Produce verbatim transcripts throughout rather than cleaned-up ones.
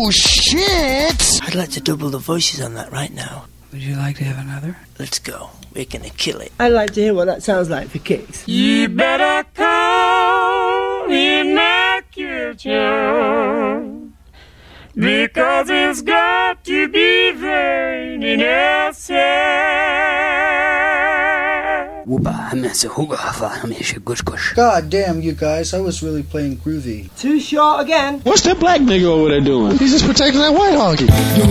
Oh, shit! I'd like to double the voices on that right now. Would you like to have another? Let's go. We're gonna kill it. I'd like to hear what that sounds like for kicks. You better come in my kitchen, because it's got to be raining outside. God damn, you guys, I was really playing groovy. Too short again. What's that black nigga over there doing? He's just protecting that white honky.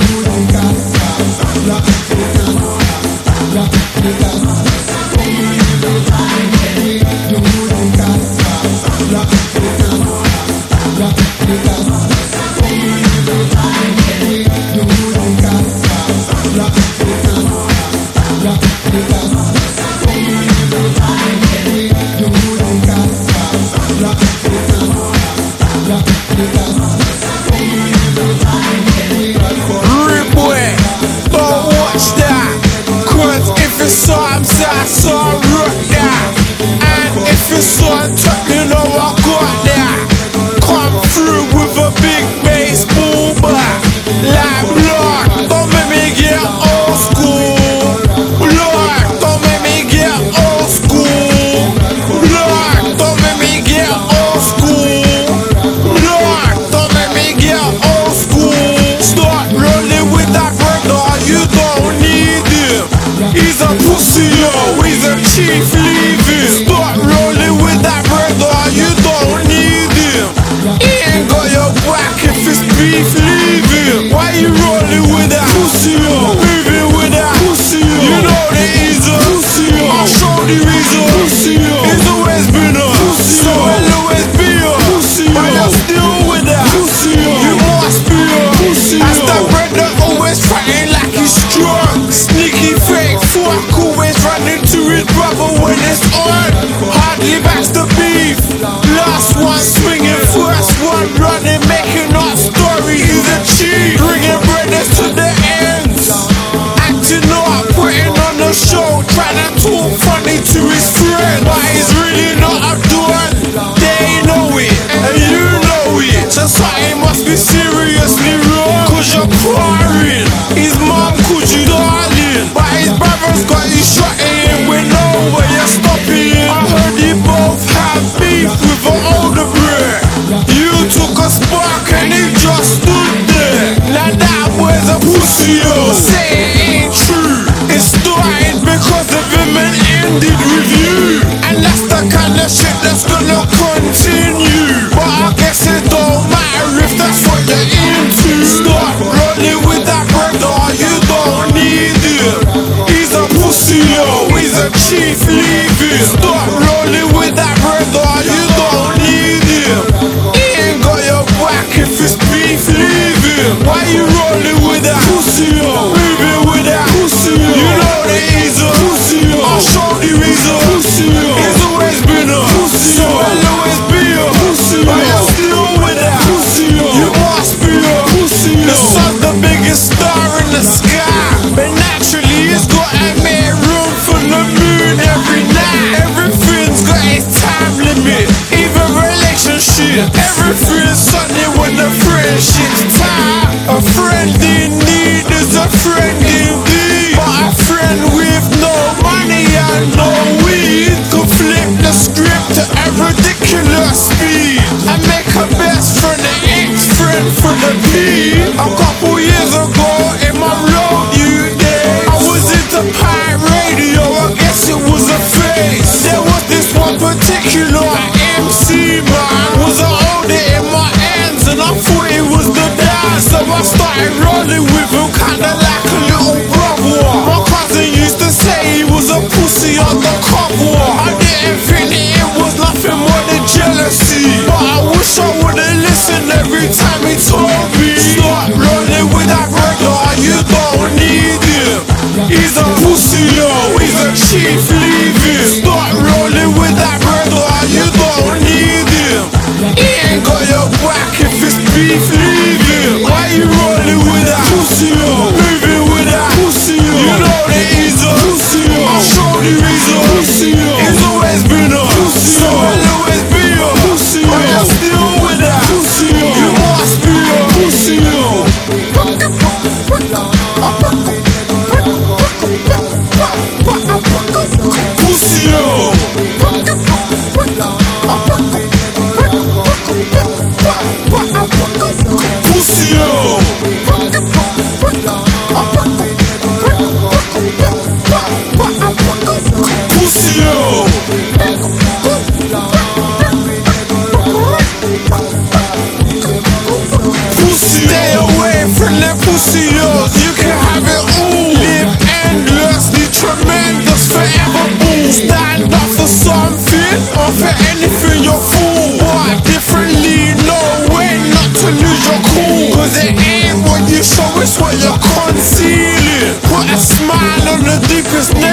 Chief leaving. Start rolling with that brother, you don't need him. He ain't got your back if it's beef leaving. Why you rolling with that pussy yo? Moving with that pussy yo. You know the easy pussy yo. I'll show the reason pussy yo. It's always been a pussy yo. So I'll always be a pussy yo. But you're still with that pussy yo. You must be a pussy yo. As that brother always fighting like he's strong. Sneaky fake fuck always running to his brother when it's on. Hardly backs the beef. Last one swinging, first one running, making up story. He's a cheat, bringing brothers to the ends. Acting up, putting on the show, trying to talk funny to his friend, but he's really not a done. They know it, and you know it. So something must be seriously wrong, cause you're crying. His mom called you darling, but his brother's got you shot in with no way you're stopping. I heard you both have beef with an older bro. You took a spark and he just stood there. Now that boy's a pussy yo. Say it ain't true. It started because of him and ended with you. And that's the kind of shit that's gonna continue. But I guess it don't matter if that's what you're into. Start rolling with that brother, you don't need him. He's a pussy yo, he's a chief leaving. Start rolling with that brother, you don't need him. He ain't got your back if it's beef leaving. Why you rolling with that pussy yo? Moving with that pussy yo. You know the easy pussy yo. I'll show the reason pussy yo. It's always been a pussy yo. So I'll always be a pussy yo. But you're still with that pussy yo. You must be a pussy yo. The sun's the biggest star in the sky, but naturally it's got to make room for the moon every night. Everything's got its time limit, even relationship. Everything's sunny when the friendship's tight. A friend in need is a friend indeed, but a friend with no money and no weed could flip the script to a ridiculous speed and make a best friend an ex-friend for the P. A couple years ago in my road you days, I was into pirate radio, I guess it was a phase. There was this one particular M C man, was an older in my hands and I thought it was the dad. So I started rolling with him kinda like a little brother. My cousin used to say he was a pussy on the cover. I didn't think that it was nothing more than jealousy, but I wish I would've listened every time he told me. Start rolling with that brother, you don't need him. He's a pussy yo, he's a chief leaving. Start rolling with that brother, you don't need him. He ain't got your back if it's beef leaving. Why you rolling with that pussy yo? Moving with that pussy yo. You know the easy pussy yo. I'll show the reason pussy yo. It's always been a pussy yo. So I'll always be a pussy yo. But you're still with that pussy yo. You must be a pussy yo. pussy. Stay away from them pussy yours. You can have it all. Live endlessly tremendous forever. Ooh. Stand up for something or for anything you're fool. But differently, no way not to lose your cool. Cause it ain't what you show, it's what you're concealing. Put a smile on the deepest neck.